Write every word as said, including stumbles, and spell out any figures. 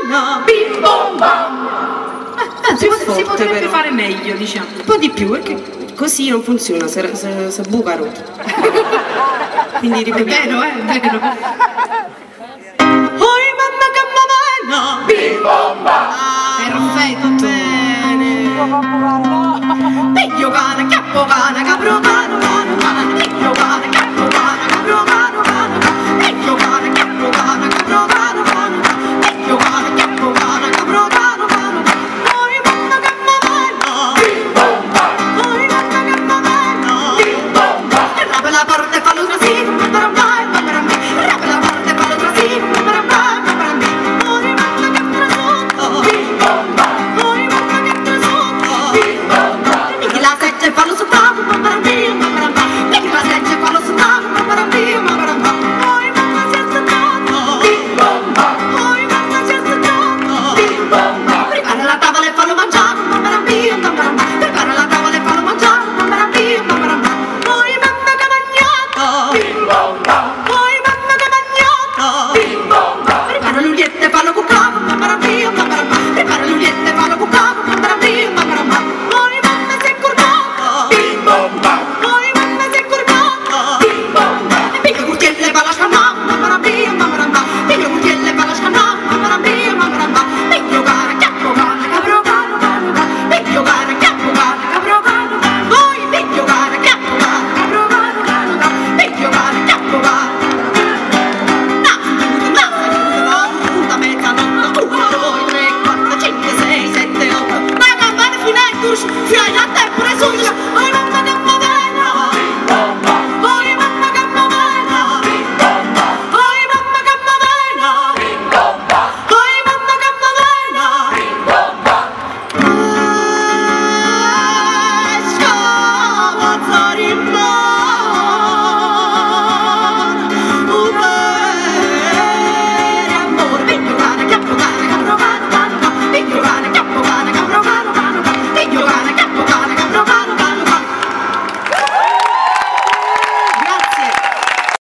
bam bim bom bam. Eh, si, forte, si potrebbe però fare meglio, diciamo. Un po' di più, perché così non funziona, si buca rotto. Quindi ripetiamo. È vero, è vero. Oi mamma che mamma bim bom bam. Perfetto. Bene. Piglio cane, chiappo cane, capro cane.